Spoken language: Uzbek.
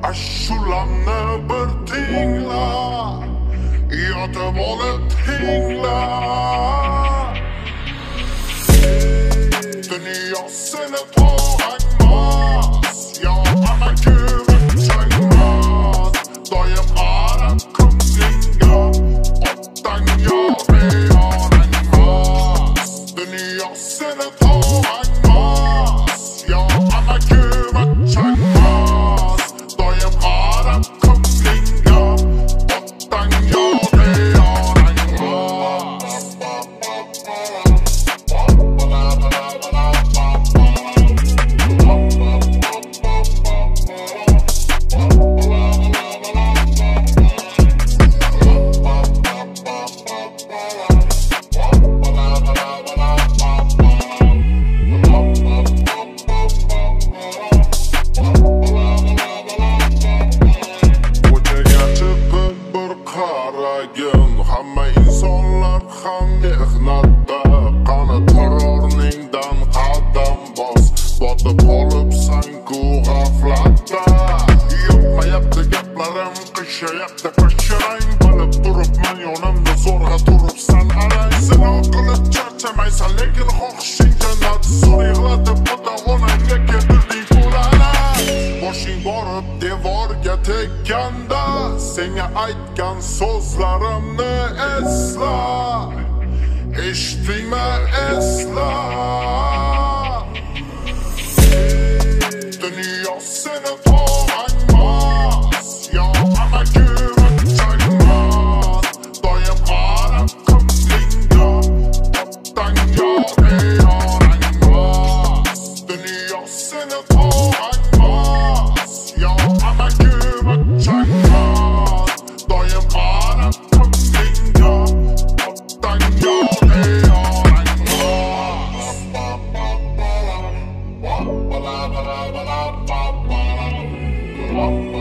Ashulamni bir tingla, yotib olib tingla. Dunyo seni to'g'angmas, yo amaki changmas. Doim qarab ko'nglingga, otdan yorangmas. Dunyo seni to'g'angmas, yo amaki changmas. Doim qarab ko'nglingga, otdan yorangmas. Hamma insonlar ham mehnatda, qani terrorningdan qadam bos. Botib qolibsan-ku g'aflatda. Yo'qmayapti gaplarim, qishayapti qashirang. Bilib turibman yonimda zo'rg'a turibsan arang. Sinov qilib charchamaysan, lekin xohishing jannat. Zo'r yig'latib ota-onangga keltirding pulani. Boshing borib devorga tekkanda, senga aytgan so'zlarimni esla. Eshitdingmi, esla. Dunyo seni to'g'angmas, yo amaki changmas. Doim qarab ko'nglingga, otdan yorangmas. Dunyo seni to'g'angmas, yo amaki changmas. Doim qarab ko'nglingga, otdan yorangmas.